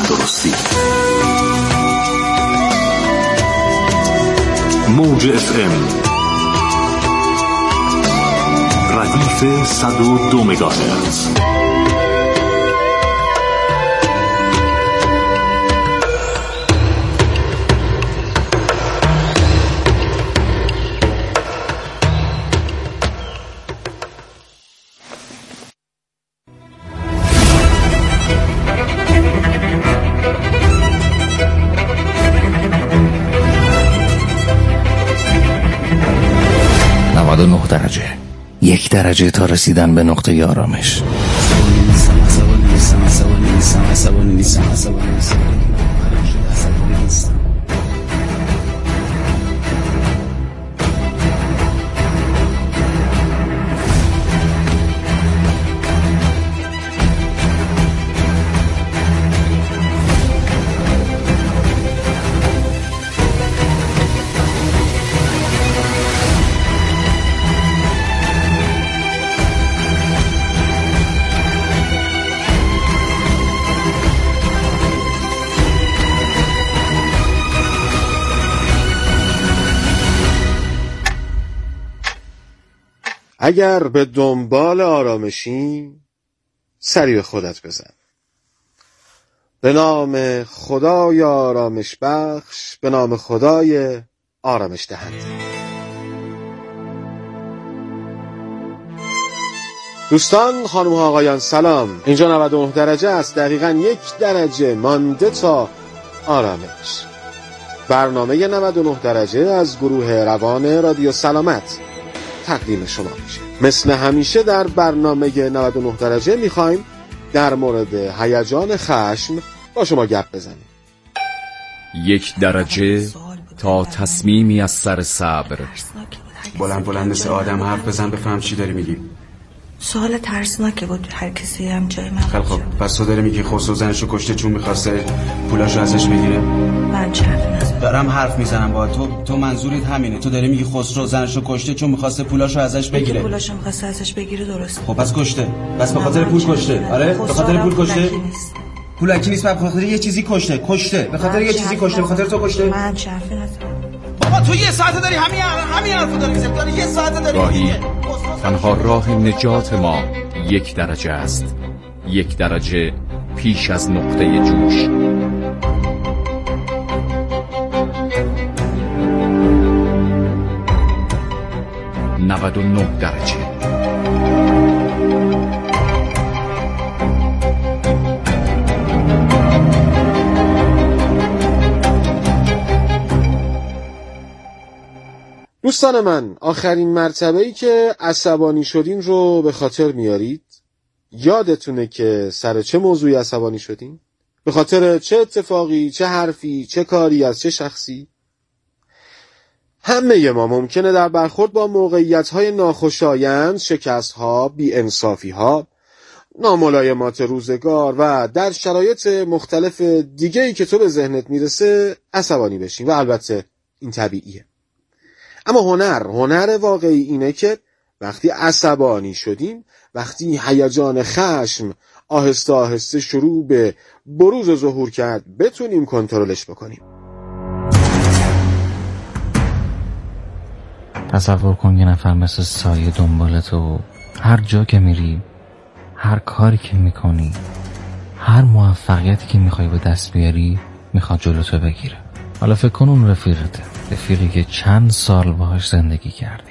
تندرستی. موج FM ردیف 102 مگاهرتز. درجه 1 درجه تا رسیدن به نقطه آرامش. اگر به دنبال آرامشی سری به خودت بزن. به نام خدای آرامش بخش، به نام خدای آرامش دهنده. دوستان، خانم ها، آقایان، سلام. اینجا 99 درجه است. دقیقاً 1 درجه مانده تا آرامش. برنامه 99 درجه از گروه روان رادیو سلامت تقدیم شما میشه. مثل همیشه در برنامه 99 درجه میخوایم در مورد هیجان خشم با شما گپ بزنیم. 1 درجه تا تصمیمی از سر صبر. بلند مثل آدم حرف بزن بفهم چی داری میگی. سوال ترسناکه بود، هر کسی هم جای من. خیلی خب، پس تو داری میگی خسرو زنشو کشته چون میخواسته پولاشو ازش بگیره؟ من چه حرفی نزدم. دارم حرف میزنم با تو منظورت همینه؟ تو داری میگی خسرو زنشو کشته چون میخواسته پولاشو ازش بگیره؟ پولاشو میخواسته ازش بگیره، درسته. خب پس کشته. بس به خاطر پول کشته. آره، به خاطر پول کشته. پولکی نیست، به خاطر یه چیزی کشته. به خاطر یه چیزی کشته، به خاطر تو کشته. من چه حرفی نزدم. بابا تو یه ساعته داری همین حرفو داری میزنی. یه ساعته داری راهی تنها راه نجات ما 1 درجه است. 1 درجه پیش از نقطه جوش. « 99 درجه. دوستان من، آخرین مرتبه‌ای که عصبانی شدین رو به خاطر میارید؟ یادتونه که سر چه موضوعی عصبانی شدین؟ به خاطر چه اتفاقی، چه حرفی، چه کاری از چه شخصی؟ همه ما ممکنه در برخورد با موقعیت‌های ناخوشایند، شکست‌ها، بی‌انصافی‌ها، ناملایمات روزگار و در شرایط مختلف دیگه‌ای که تو به ذهنت میرسه عصبانی بشین و البته این طبیعیه. اما هنر واقعی اینه که وقتی عصبانی شدیم، وقتی هیجان خشم آهسته آهسته شروع به بروز و ظهور کرد، بتونیم کنترلش بکنیم. تصور کن یه نفر مثل سایه دنبال تو، هر جا که میری، هر کاری که میکنی، هر موفقیتی که میخوای به دست بیاری میخواد جلوتو بگیره. حالا فکر کن اون رفیقته، رفیقی که چند سال باهاش زندگی کردی.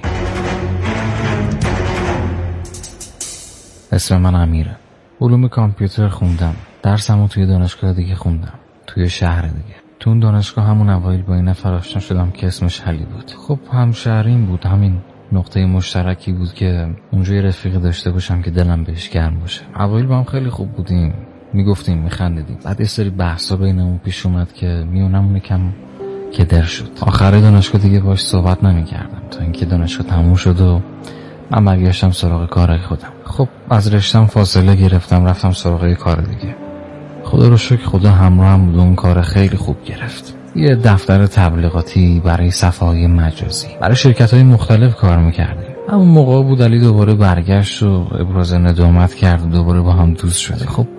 اسم من امیره، علوم کامپیوتر خوندم، درسمو توی دانشگاه دیگه خوندم، توی شهر دیگه. تو اون دانشگاه همون اوایل با این نفر آشنا شدم که اسمش علی بود. خب همشهریم بود، همین نقطه مشترکی بود که اونجا یه رفیق داشته باشم که دلم بهش گرم باشه. اوایل با هم خیلی خوب بودیم، میگفتیم، میخندیدیم. بعد یه سری بحثا بینمون پیش اومد که میونمون کم کدر شد. آخر دانشگاه دیگه باهاش صحبت نمیکردم تا اینکه دانشگاه تموم شد و من برگشتم سراغ کار خودم. خب از رشتم فاصله گرفتم، رفتم سراغ کار دیگه. خدا رو شکر خدا همراهم بود، اون کار خیلی خوب گرفت. یه دفتر تبلیغاتی برای صفحه‌های مجازی برای شرکت‌های مختلف کار می‌کردیم. همون موقع بود علی دوباره برگشت و ابراز ندامت کرد و دوباره با هم دوست شدیم. خب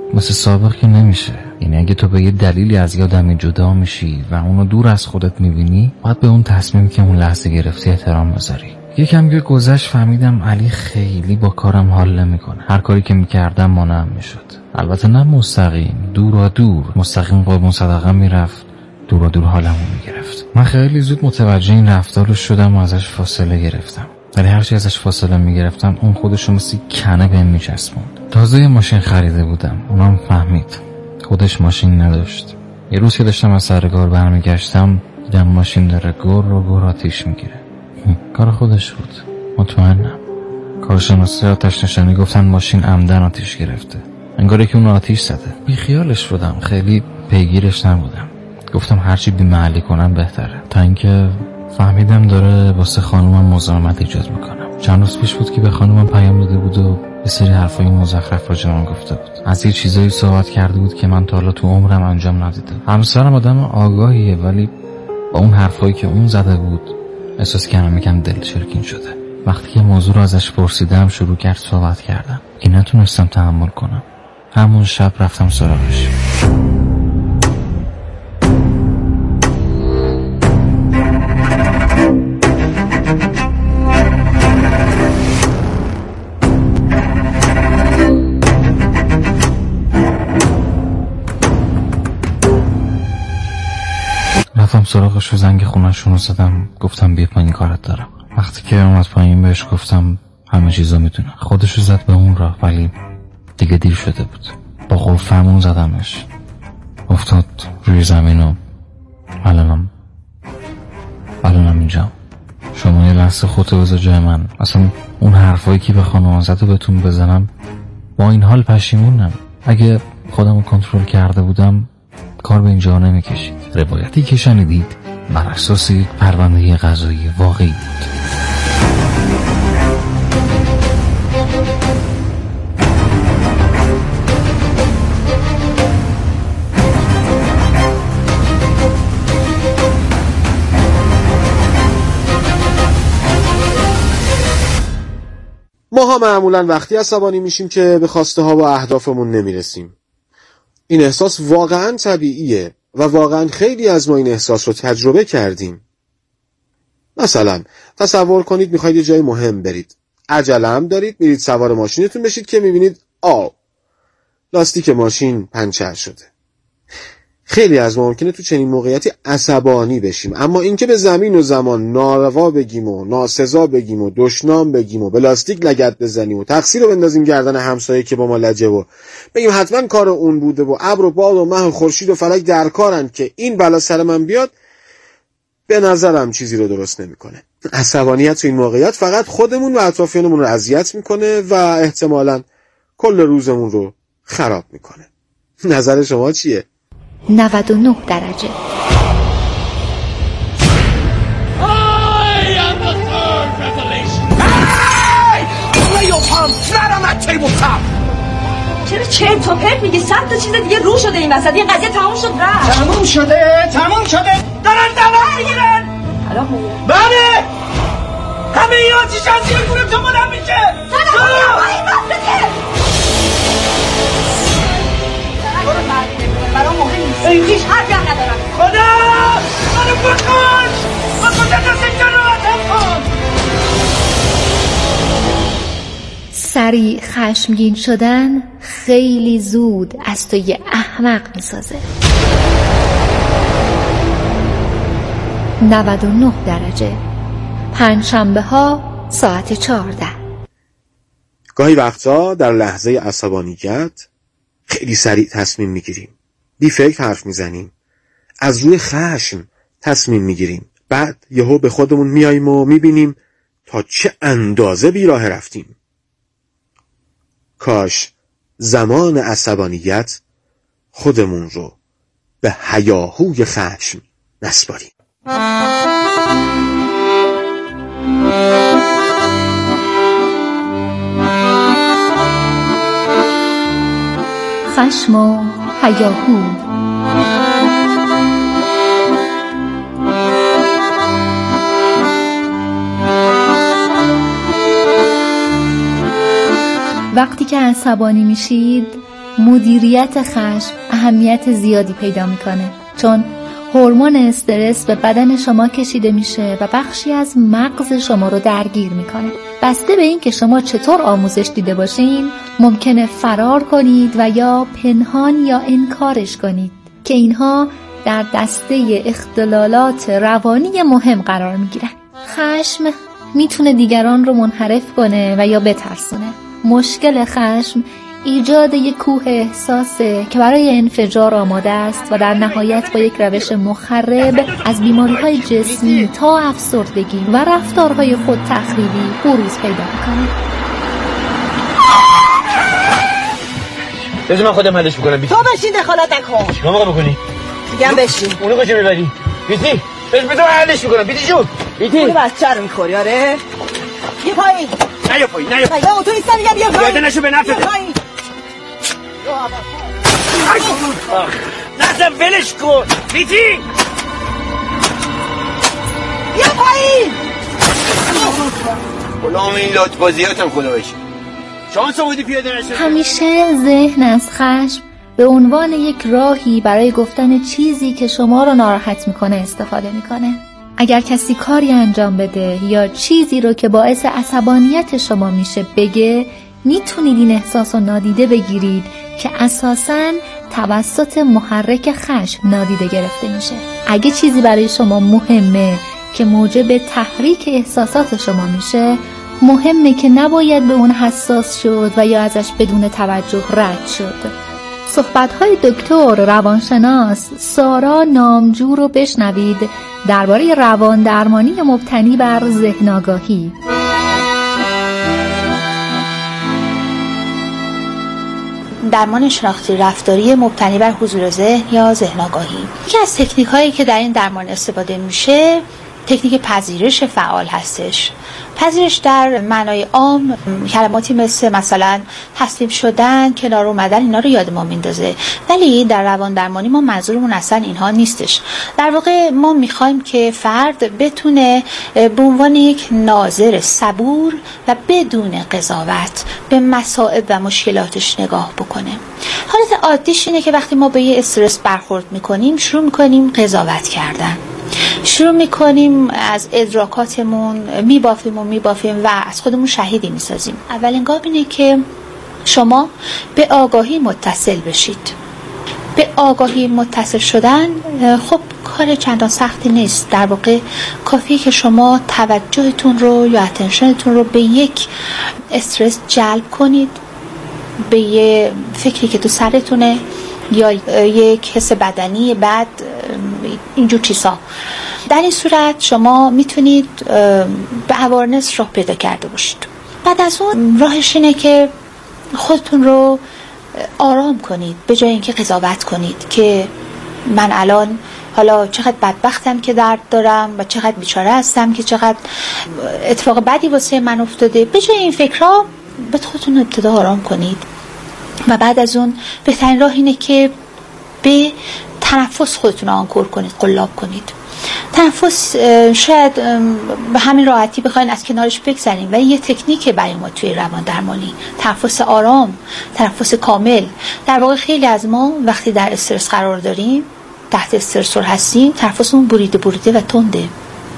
مثل سابق که نمیشه. یعنی اگه تو به یه دلیلی از یه آدمی جدا میشی و اونو دور از خودت میبینی، باید به اون تصمیمی که اون لحظه گرفتی احترام بذاری. یکم که گذشت فهمیدم علی خیلی با کارم حال نمیکنه. هر کاری که میکردم مانعم میشد. البته نه مستقیم، دورا دور. مستقیم قربون صدقه میرفت، دورا دور حالمو میگرفت. من خیلی زود متوجه این رفتارش شدم و ازش فاصله گرفتم. ولی هرچی ازش فاصله میگرفتم اون خودشو مثل کنه بهم میچسبوند. تازه یه ماشین خریده بودم، اونم فهمید. خودش ماشین نداشت. یه روز که داشتم از سر کار برمیگشتم دیدم ماشین داره گر آتیش میگیره. کار خودش بود، مطمئنم. کارشناسی آتش نشانی گفتن ماشین عمدن آتیش گرفته، انگاره که اون آتیش زده. بی خیالش شدم، خیلی پیگیرش نبودم. گفتم هرچی بی محلی کنم بهتره. تا اینکه فهمیدم داره واسه خانومم مزاحمت ایجاد میکنم. چند روز پیش بود که به خانومم پیام داده بود و یه سری حرفای مزخرف راجع به من گفته بود. از یه چیزایی صحبت کرده بود که من تا حالا تو عمرم انجام ندیدم. همسرم آدم آگاهیه، ولی با اون حرفایی که اون زده بود احساس کردم یکم دل چرکین شده. وقتی که موضوع رو ازش پرسیدم شروع کرد صحبت کردن که نتونستم تحمل کنم. همون شب رفتم سراغش. رفتم سراغش و زنگ خونه‌شون رو زدم. گفتم بیا پایین کارت دارم. وقتی که اومد پایین بهش گفتم همه چیزا میدونه. خودشو زد به اون راه، ولی دیگه دیر شده بود. با قفمون زدمش، افتاد روی زمین و الانم اینجا. شما یه لحظه خودت بذار جای من. اصلا اون حرفایی که به خانوان زد و بهتون بزنم، با این حال پشیمونم. اگه خودمو کنترل کرده بودم کار به اینجا نمیکشید. روایتی که شنیدید بر اساس یک پرونده قضایی واقعی بود. ما ها معمولا وقتی عصبانی میشیم که به خواسته ها و اهدافمون نمیرسیم. این احساس واقعا طبیعیه و واقعا خیلی از ما این احساس رو تجربه کردیم. مثلا تصور کنید میخواید یه جای مهم برید. عجله هم دارید، میرید سوار ماشینتون بشید که میبینید لاستیک ماشین پنچر شده. خیلی از ما ممکنه تو چنین موقعیتی عصبانی بشیم، اما اینکه به زمین و زمان ناروا بگیم و ناسزا بگیم و دشنام بگیم و به لاستیک لگد بزنیم و تقصیر رو بندازیم گردن همسایه که با ما لجه و بگیم حتما کار اون بوده و ابر و باد و مه و خورشید و فلک در کارن که این بلا سر من بیاد، به نظرم چیزی رو درست نمیکنه. عصبانیت تو این موقعیت فقط خودمون و اطرافیانمون رو اذیت میکنه و احتمالاً کل روزمون رو خراب میکنه. نظر شما چیه؟ 99 درجه. چرا چرت و پرت میگی؟ 100 تا چیز دیگه رو شده این وسط. این قضیه تموم شد رفت. تموم شده دارن دوام میگیرن. بله همه این آتیش از زیر گونه تو بلند میشه. برام مهم نیست. هیچ حرفی هم ندارم. خدا منو بکن. دست جان رو عطب کن. سریع خشمگین شدن خیلی زود از تو یه احمق میسازه. 99 درجه. پنجشنبه ها ساعت 14. گاهی وقتا در لحظه عصبانیت خیلی سریع تصمیم میگیریم. بی فکر حرف میزنیم. از روی خشم تصمیم میگیریم. بعد یهو به خودمون میاییم و میبینیم تا چه اندازه بی راه رفتیم. کاش زمان عصبانیت خودمون رو به هیاهوی خشم نسپاریم. خشم و هیاهو. وقتی که عصبانی میشید مدیریت خشم اهمیت زیادی پیدا میکنه، چون هورمون استرس به بدن شما کشیده میشه و بخشی از مغز شما رو درگیر میکنه. بسته به این که شما چطور آموزش دیده باشین، ممکنه فرار کنید و یا پنهان یا انکارش کنید که اینها در دسته اختلالات روانی مهم قرار میگیرن. خشم میتونه دیگران رو منحرف کنه و یا بترسونه. مشکل خشم ایجاد یک کوه احساسه که برای انفجار آماده است و در نهایت با یک روش مخرب از بیماری‌های جسمی تا افسردگی و رفتارهای خود تخریبی بروز پیدا می‌کنه. بذار من خودم حلش می‌کنم. تو بشین دخالت نکن. چیکار می‌خوای بکنی؟ میگم بشین. اونو کجا می‌بری؟ بیتی. بذار حلش می‌کنم. بیتی جون. بیتی. اون بچه رو می‌خوری آره؟ یه پایین. نه پایین. نه پایین. تو ایستا میگم یه پایین. یاده نشو به نفعت. نه ولش کن. بیتی. یه پایین. غلام این لات بازیاتم خدا باشه. شانس آوردی پیاده نشو. همیشه ذهن از خشم به عنوان یک راهی برای گفتن چیزی که شما رو ناراحت میکنه استفاده میکنه. اگر کسی کاری انجام بده یا چیزی رو که باعث عصبانیت شما میشه بگه، میتونید این احساس رو نادیده بگیرید که اساساً توسط محرک خشم نادیده گرفته میشه. اگه چیزی برای شما مهمه که موجب تحریک احساسات شما میشه، مهمه که نباید به اون حساس شد و یا ازش بدون توجه رد شد. صحبت‌های دکتر روانشناس سارا نامجو رو بشنوید درباره روان درمانی مبتنی بر ذهن آگاهی. درمان شناختی رفتاری مبتنی بر حضور ذهن یا ذهن آگاهی. یکی از تکنیک‌هایی که در این درمان استفاده میشه تکنیک پذیرش فعال هستش. پذیرش در معنای عام کلماتی مثلا تسلیم شدن، کنار اومدن، اینا رو یاد ما میندازه، ولی در روان درمانی ما منظورمون اصلا اینها نیستش. در واقع ما میخوایم که فرد بتونه به عنوان یک ناظر صبور و بدون قضاوت به مصائب و مشکلاتش نگاه بکنه. حالت عادیش اینه که وقتی ما به یه استرس برخورد میکنیم شروع میکنیم قضاوت کردن، شروع میکنیم از ادراکاتمون میبافیم و از خودمون شهیدی میسازیم. اولین گام اینه که شما به آگاهی متصل بشید. به آگاهی متصل شدن خب کار چندان سختی نیست. در واقع کافیه که شما توجهتون رو یا اتنشنتون رو به یک استرس جلب کنید، به یه فکری که تو سرتونه یا یک حس بدنی بعد اینجور چیزا. در این صورت شما میتونید به اوارنس راه پیدا کرده باشید. بعد از اون راهش اینه که خودتون رو آرام کنید به جای اینکه قضاوت کنید که من الان حالا چقدر بدبختم که درد دارم و چقدر بیچاره هستم که چقدر اتفاق بدی واسه من افتاده. به جای این فکرها به خودتون ابتدا آرام کنید و بعد از اون بهترین راه اینه که به تنفس خودتون آنکور کنید، قلاب کنید. تنفس شاید به همین راحتی بخواین از کنارش بگذرین، ولی یه تکنیکه برای ما توی روان درمانی، تنفس آرام، تنفس کامل. در واقع خیلی از ما وقتی در استرس قرار داریم، تحت استرسور هستیم، تنفسمون بریده و تنده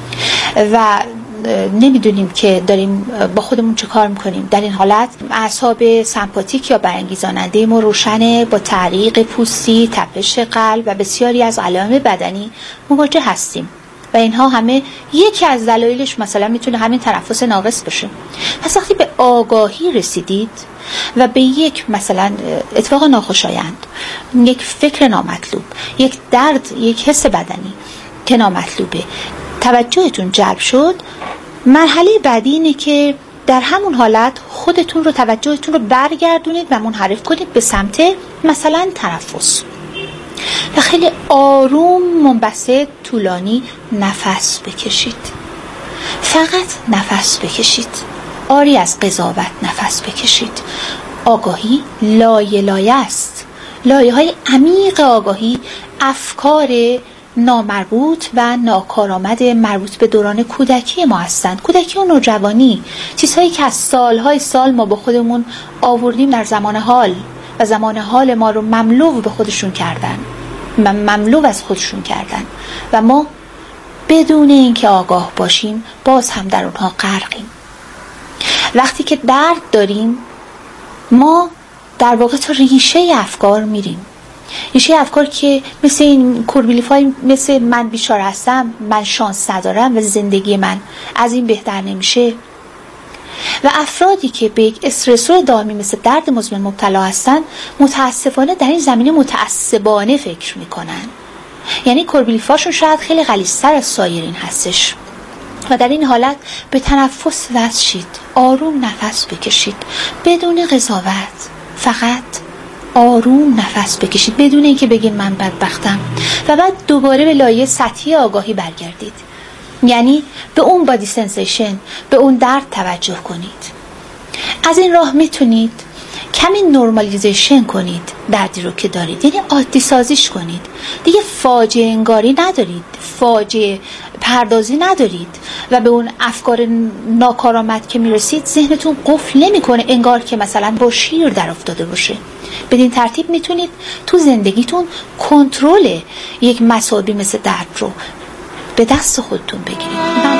و نمیدونیم که داریم با خودمون چه کار میکنیم. در این حالت اعصاب سمپاتیک یا برانگیزاننده ما روشنه، با تعریق پوستی، تپش قلب و بسیاری از علائم بدنی مواجه هستیم و اینها همه یکی از دلایلش مثلا میتونه همین تنفس ناقص باشه. پس وقتی به آگاهی رسیدید و به یک مثلا اتفاق ناخوشایند، یک فکر نامطلوب، یک درد، یک حس بدنی که نامطلوبه، توجهتون جلب شد، مرحله بعدی اینه که در همون حالت خودتون رو، توجهتون رو برگردونید و منحرف کنید به سمت مثلا تنفس و خیلی آروم، منبسط، طولانی نفس بکشید. فقط نفس بکشید، آری از قضاوت نفس بکشید. آگاهی لایه لایه است. لایه های عمیق آگاهی افکار نامربوط و ناکارآمد مربوط به دوران کودکی ما هستند. کودکی و نوجوانی، چیزهایی که از سالهای سال ما با خودمون آوردیم در زمان حال و زمان حال ما رو مملو به خودشون کردن، مملو از خودشون کردن و ما بدون اینکه آگاه باشیم باز هم در اونها غرقیم. وقتی که درد داریم ما در واقع تا ریشه افکار میریم، ریشه افکار که مثل این کوربیلیفای، مثل من بیچاره هستم، من شانس ندارم و زندگی من از این بهتر نمیشه. و افرادی که به یک استرسور دائمی مثل درد مزمن مبتلا هستن متاسفانه در این زمینه متعصبانه فکر میکنن، یعنی کوربیلیفاشون شاید خیلی غلیظ‌تر از سایرین هستش و در این حالت به تنفس وصل شید، آروم نفس بکشید بدون قضاوت، فقط آروم نفس بکشید بدون اینکه بگید من بدبختم و بعد دوباره به لایه سطحی آگاهی برگردید، یعنی به اون بادی سنسیشن، به اون درد توجه کنید. از این راه میتونید کمی نورمالیزیشن کنید دردی رو که دارید، یعنی عادی سازیش کنید. دیگه فاجعه انگاری ندارید، فاجعه پردازی ندارید و به اون افکار ناکارآمد که میرسید ذهنتون قفل نمیکنه انگار که مثلا با شیر در افتاده باشه. بدین ترتیب میتونید تو زندگیتون کنترل یک مصائبی مثل درد رو به دست خودتون بگیرید.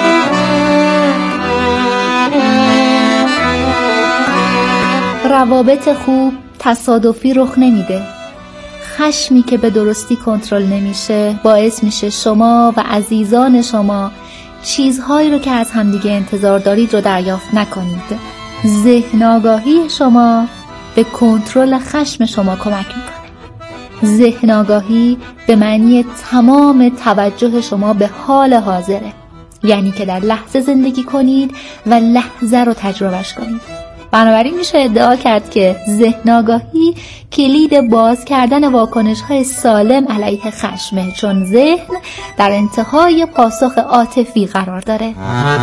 روابط خوب تصادفی رخ نمیده. خشمی که به درستی کنترل نمیشه باعث میشه شما و عزیزان شما چیزهایی رو که از همدیگه انتظار دارید رو دریافت نکنید. ذهن آگاهی شما به کنترل خشم شما کمک میکنه. ذهن آگاهی به معنی تمام توجه شما به حال حاضره، یعنی که در لحظه زندگی کنید و لحظه رو تجربهش کنید. بنابراین میشه ادعا کرد که ذهن آگاهی کلید باز کردن واکنش‌های سالم علیه خشمه، چون ذهن در انتهای پاسخ عاطفی قرار داره.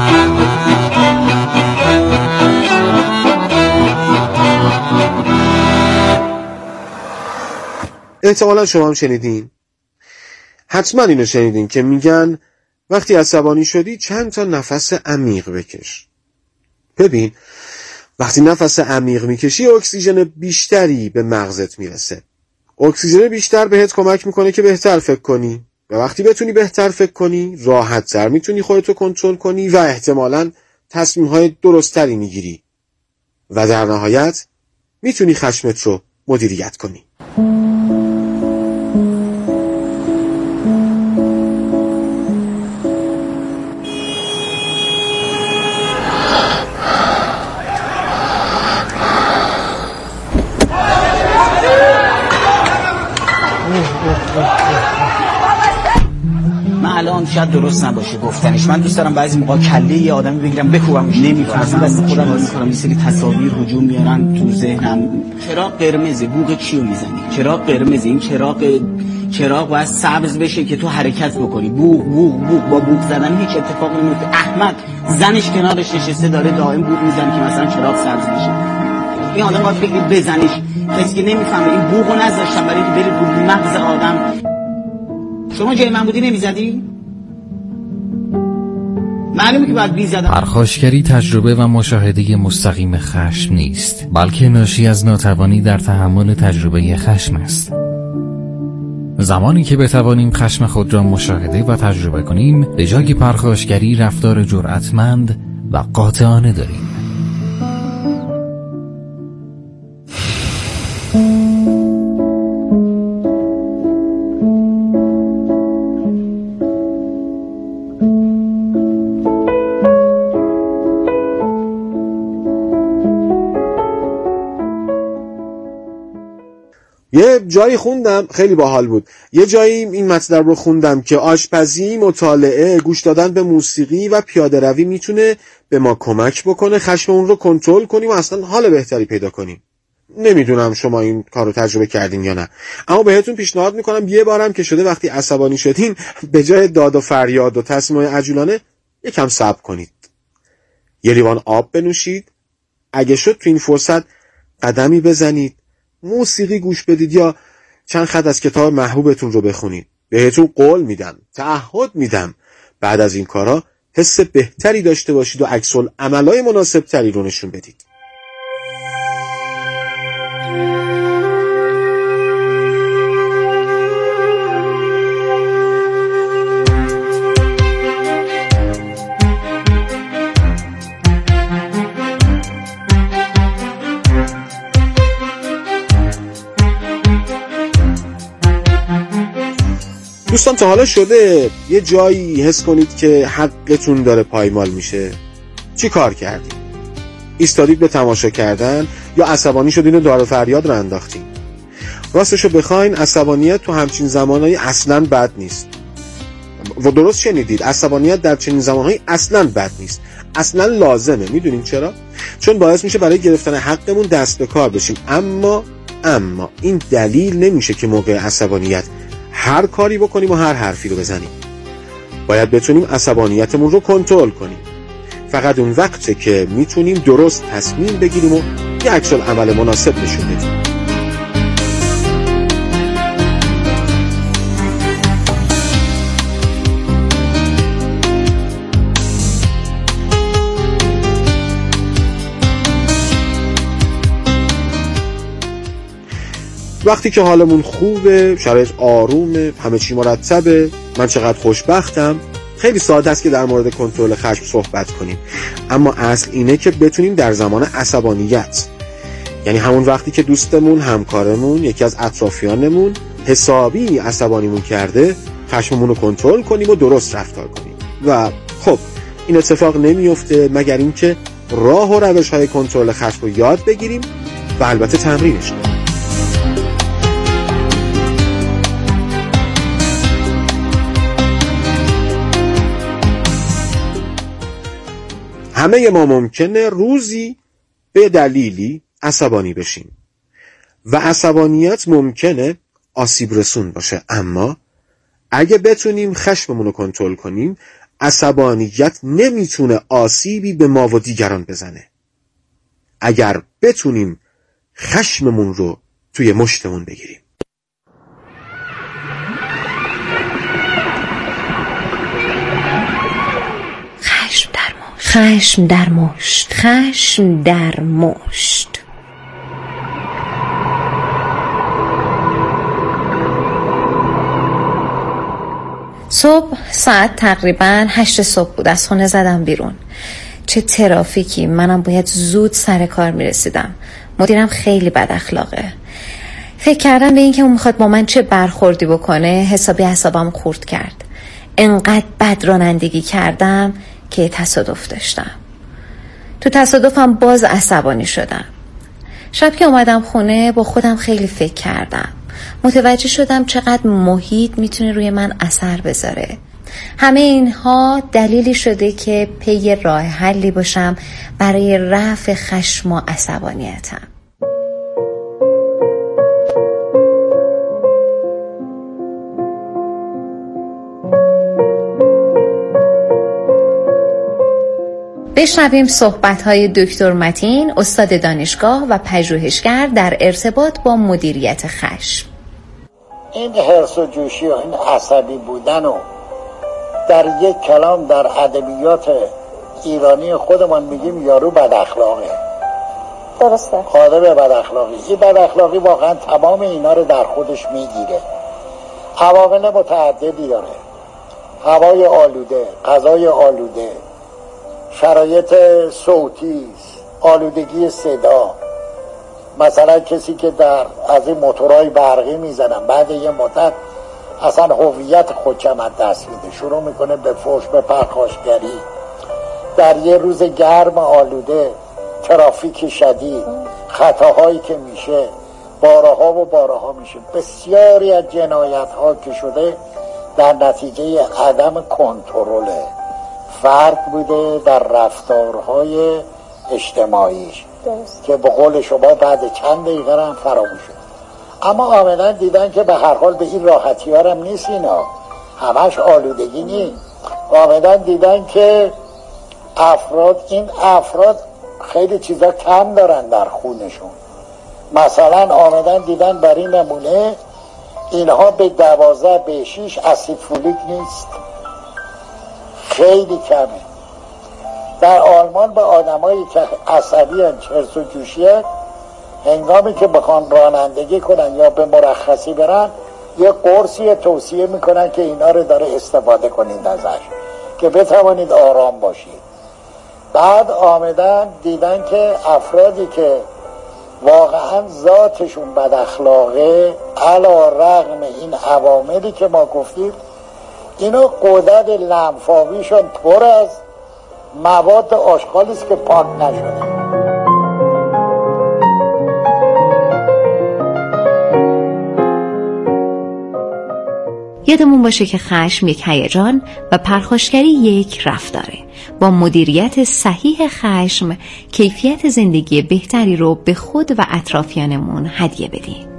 احتمالا شما هم شنیدین، حتما اینو شنیدین که میگن وقتی عصبانی شدی چند تا نفس عمیق بکش. ببین وقتی نفس عمیق میکشی اکسیژن بیشتری به مغزت میرسه. اکسیژن بیشتر بهت کمک میکنه که بهتر فکر کنی و وقتی بتونی بهتر فکر کنی راحت‌تر میتونی خودتو کنترل کنی و احتمالاً تصمیم‌های درست‌تری میگیری و در نهایت میتونی خشمت رو مدیریت کنی. الان شاید درست نباشه گفتنش. من دوست دارم بعضی موقع کله یه آدمی بگیرم بکوبمش، نمیفهمم، دست خودم رو میکنم، یه سری تصاویر هجوم میارن تو ذهنم. چراغ قرمزه، بوق چیو میزنی؟ چراغ قرمزه، این چراغ باید سبز بشه که تو حرکت بکنی. بوق بوق بوق، با بوق زدن هیچ اتفاقی نمیفته. احمد زنش کنارش نشسته داره دائم بوق میزنه که مثلا چراغ سبز بشه. این آدم باید بگیری بزنیش. کسی که نمیفهمه این بوقو نذاشتن برای اینکه بره رو مغز آدم. شما جای من بودی نمیزدی؟ معلومه که باید بیزدم. پرخاشگری تجربه و مشاهده مستقیم خشم نیست، بلکه ناشی از ناتوانی در تحمل تجربه خشم است. زمانی که بتوانیم خشم خود را مشاهده و تجربه کنیم، به جای پرخاشگری رفتار جرأتمند و قاطعانه داریم. یه جایی خوندم خیلی باحال بود. یه جایی این مطلب رو خوندم که آشپزی، مطالعه، گوش دادن به موسیقی و پیاده روی میتونه به ما کمک بکنه خشممون رو کنترل کنیم و اصلا حال بهتری پیدا کنیم. نمیدونم شما این کار رو تجربه کردین یا نه، اما بهتون پیشنهاد میکنم یه بارم که شده وقتی عصبانی شدین به جای داد و فریاد و تصمیم‌های عجولانه یکم صبر کنید. یه لیوان آب بنوشید، اگه شد تو این فرصت قدمی بزنید، موسیقی گوش بدید یا چند خط از کتاب محبوبتون رو بخونید. بهتون قول میدم، تعهد میدم بعد از این کارا حس بهتری داشته باشید و عکس‌العملای مناسب تری رو نشون بدید. دوستان تا حالا شده یه جایی حس کنید که حقتون داره پایمال میشه؟ چی کار کردید؟ ایستادید به تماشا کردن یا عصبانی شدین و دار و فریاد رو انداختین؟ راستشو بخواین عصبانیت تو همچین زمانهایی اصلاً بد نیست. و درست شنیدید، عصبانیت در چنین زمانهایی اصلاً بد نیست، اصلاً لازمه. میدونین چرا؟ چون باعث میشه برای گرفتن حقمون دست به کار بشیم. اما این دلیل نمیشه که موقع عصبانیت هر کاری بکنیم و هر حرفی رو بزنیم. باید بتونیم عصبانیتمون رو کنترل کنیم. فقط اون وقته که میتونیم درست تصمیم بگیریم و یه عکس‌العمل مناسب نشون بدیم. وقتی که حالمون خوبه، شرایط آرومه، همه چی مرتبه، من چقدر خوشبختم، خیلی ساده است که در مورد کنترل خشم صحبت کنیم. اما اصل اینه که بتونیم در زمان عصبانیت، یعنی همون وقتی که دوستمون، همکارمون، یکی از اطرافیانمون حسابی عصبانیمون کرده، خشممون رو کنترل کنیم و درست رفتار کنیم. و خب این اتفاق نمیفته مگر اینکه راه و روش‌های کنترل خشم رو یاد بگیریم و البته تمرینش کنیم. همه ما ممکنه روزی به دلیلی عصبانی بشیم و عصبانیت ممکنه آسیب رسون باشه. اما اگه بتونیم خشممون رو کنترل کنیم، عصبانیت نمیتونه آسیبی به ما و دیگران بزنه. اگر بتونیم خشممون رو توی مشتمون بگیریم. خشم در مشت، خشم در مشت. صبح ساعت تقریبا 8 صبح بود. از خونه زدم بیرون. چه ترافیکی. منم باید زود سر کار میرسیدم. مدیرم خیلی بد اخلاقه. فکر کردم به این که اون میخواد با من چه برخوردی بکنه حسابی اعصابم خورد کرد. انقدر بد رانندگی کردم که تصادف داشتم. تو تصادفم باز عصبانی شدم. شب که اومدم خونه با خودم خیلی فکر کردم. متوجه شدم چقدر محیط میتونه روی من اثر بذاره. همه اینها دلیلی شده که پی راه حلی باشم برای رفع خشم و عصبانیتم. بشنویم صحبت‌های دکتر متین، استاد دانشگاه و پژوهشگر در ارتباط با مدیریت خشم. این حرص و جوشی و این عصبی بودن و در یک کلام در ادبیات ایرانی خودمان میگیم یارو بد اخلاقه. درسته. آدم بد اخلاقی. این بد اخلاقی واقعا تمام اینا رو در خودش میگیره. عوامل متعددی داره. هوای آلوده، غذای آلوده، شرایط صوتی، آلودگی صدا. مثلا کسی که از این موتورهای برقی میزنن بعد یه مدت اصلا هویت خودشم از دست میده، شروع میکنه به فحش، به پرخاشگری. در یه روز گرم آلوده، ترافیک شدید، خطاهایی که میشه، بارها میشه. بسیاری از جنایت ها که شده در نتیجه عدم کنترله. فرق بوده در رفتارهای اجتماعیش که به قول شما بعد چند دقیقه هم فراموش شد. اما آمدن دیدن که به هر حال به این راحتی ها هم نیست، اینا همش آلودگی نیست. آمدن دیدن که این افراد خیلی چیزا کم دارن در خونشون. مثلا آمدن دیدن بر این نمونه اینها به 12 به 6 اسید فولیک نیست، خیلی کمه. در آلمان به آدمایی که عصبی هن، چرس و جوشیه، هنگامی که بخوان رانندگی کنن یا به مرخصی برن یه قرصی توصیه میکنن که اینا رو داره استفاده کنید ازش که بتوانید آرام باشید. بعد آمدن دیدن که افرادی که واقعا ذاتشون بد اخلاقه، علی رغم این عواملی که ما گفتیم، اینا غدد لنفاویشون پر از مواد آشغالی است که پاک نشده. یادمون باشه که خشم یک هیجان و پرخاشگری یک رفتاره. با مدیریت صحیح خشم کیفیت زندگی بهتری رو به خود و اطرافیانمون هدیه بدیم.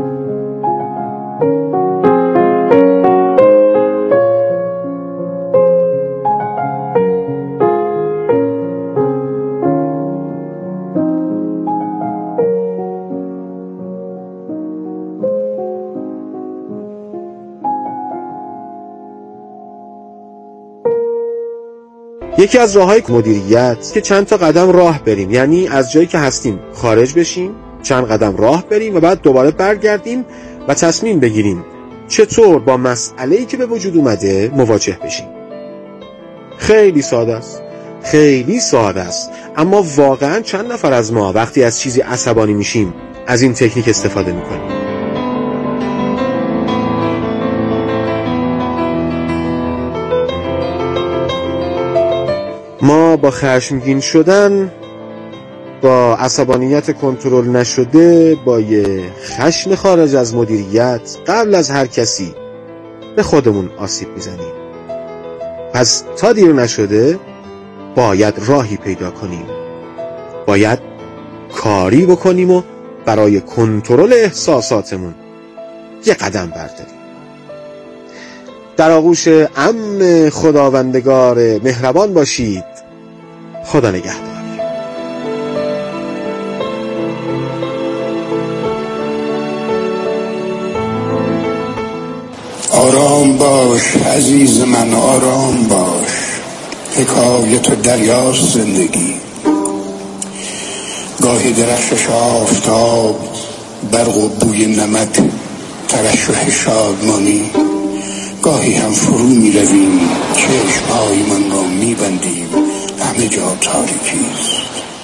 یکی از راه‌های مدیریت که چند تا قدم راه بریم، یعنی از جایی که هستیم خارج بشیم، چند قدم راه بریم و بعد دوباره برگردیم و تصمیم بگیریم چطور با مسئله‌ای که به وجود اومده مواجه بشیم. خیلی ساده است، خیلی ساده است، اما واقعاً چند نفر از ما وقتی از چیزی عصبانی میشیم از این تکنیک استفاده میکنیم؟ ما با خشمگین شدن، با عصبانیت کنترل نشده، با یه خشم خارج از مدیریت قبل از هر کسی به خودمون آسیب میزنیم. پس تا دیر نشده باید راهی پیدا کنیم، باید کاری بکنیم و برای کنترل احساساتمون یه قدم برداریم. در آغوش عم خداوندگار مهربان باشید. خدا نگهدار. آرام باش عزیز من، آرام باش. حکایت دریاست زندگی. گاهی درخشش آفتاب، برق و بوی نمک، ترشح شادمانی. گاهی هم فرو می رویم، چشمهای من را می بندیم، همه جا تاریکیست.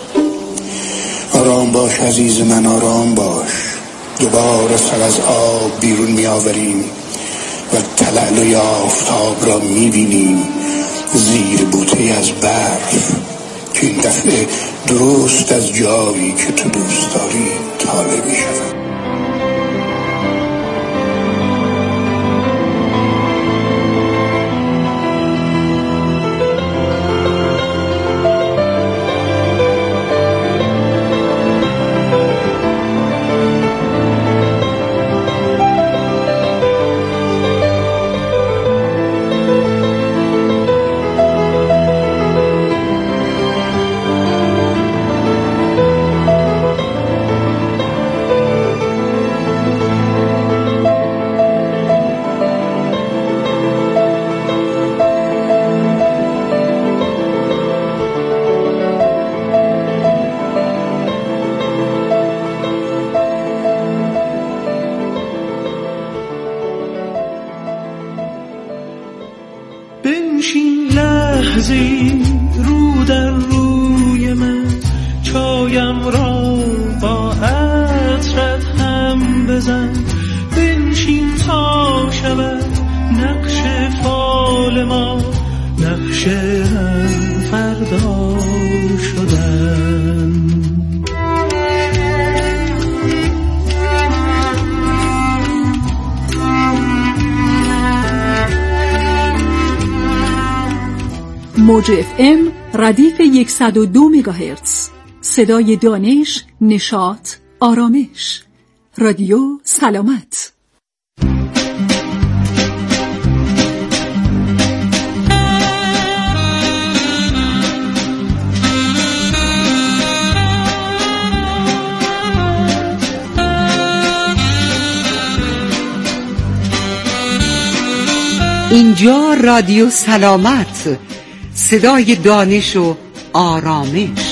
آرام باش عزیز من، آرام باش. دوباره سر از آب بیرون می آوریم و تلالوی آفتاب را می بینیم زیر بوته از برف که این دفعه درست از جایی که تو دوست داری طالع می شود. بنشین لحظی رو در روی من، چایم را با عطرت هم بزن. بنشین تا شود نقش فال ما، نقش هم فردا شدن. موج FM ردیف 102 مگاهرتز، صدای دانش، نشاط، آرامش. رادیو سلامت. اینجا رادیو سلامت، صدای دانش و آرامش.